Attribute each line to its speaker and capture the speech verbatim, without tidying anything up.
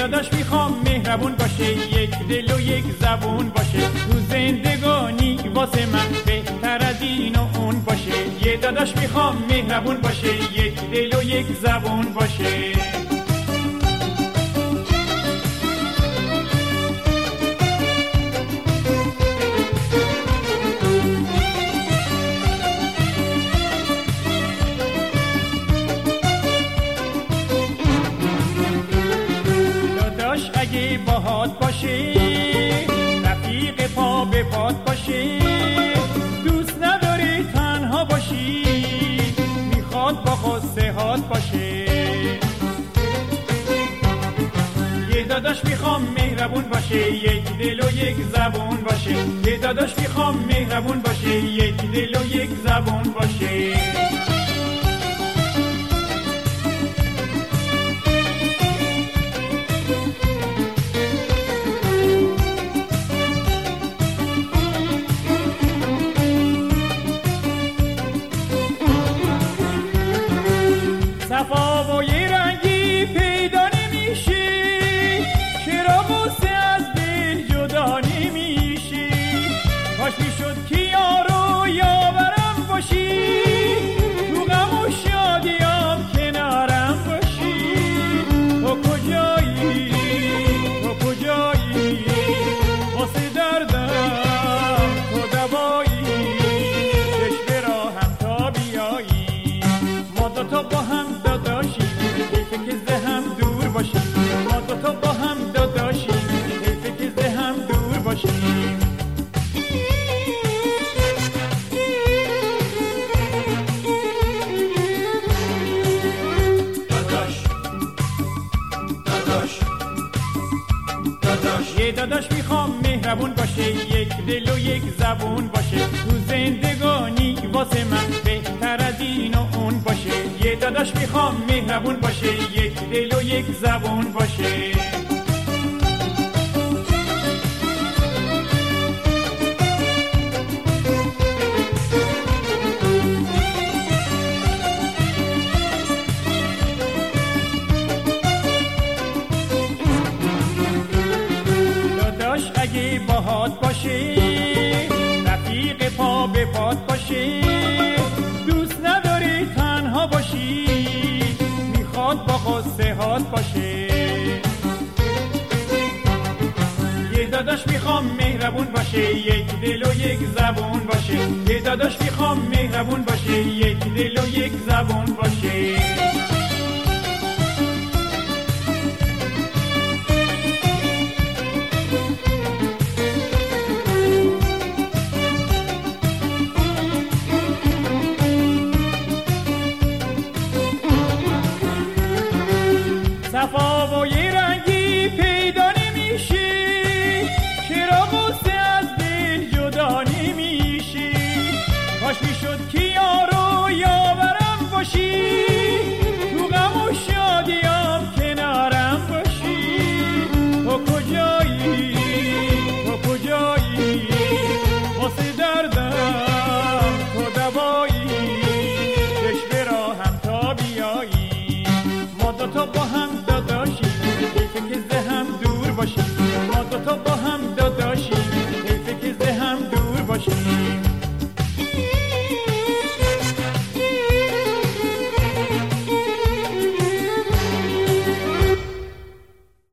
Speaker 1: داداش میخوام مهربون باشه، یک دل و یک زبون باشه، تو زندگانی واسه من بهتر از این و اون باشه. یه داداش میخوام مهربون باشه، یک دل و یک زبون باشه. اگه باهات باشه، رفیق پا به پات باشه، دوست نداری تنها باشی، میخواد با قصه هات باشه. یه داداش میخوام مهربون باشه، یک دل و یک زبون باشه. یه داداش میخوام مهربون باشه، یک دل و یک زبون باشه. صفا و یه رنگی پیدا نمیشه، چرا غصه از دل جدا نمیشه. کاش میشد که یارو یاورم باشی، تو غم و شادیام کنارم باشی. تو کجایی، تو کجایی، واسه دردم تو دوایی، چشم راهم تا بیایی. ما دوتا با هم داداشیم، حیفه که زهم دور باشیم. ما دوتا با هم داداشیم، حیفه که زهم دور باشیم. داداش داداش داداش یه داداش میخوام مهربون باشه، یک دل و یک زبون باشه، تو زندگانی واسه من بهتر از این و اون باشه. یه داداش میخوام مهربون باشه، یک دل و یک زبون باشه. داداش اگه باهات باشه، رفیق پا به پات باشه، دوست نداری تنها باشی، میخواد با قصه هات باشه. یه داداش میخوام مهربون باشه، یک دل و یک زبون باشه. یه داداش میخوام مهربون باشه، یک دل و یک زبون باشه. صفا و یه رنگی پیدا نمیشه، چرا غصه از دل جدا نمیشه. کاش میشد که یارو یاورم باشی، تو غم و شادیام کنارم باشی. تو کجایی، تو کجایی، واسه دردم تو دوایی، چشم راهم تا بیایی. ما دوتا با هم داداشیم، حیفه که زهم دور باشیم. ما دوتا با هم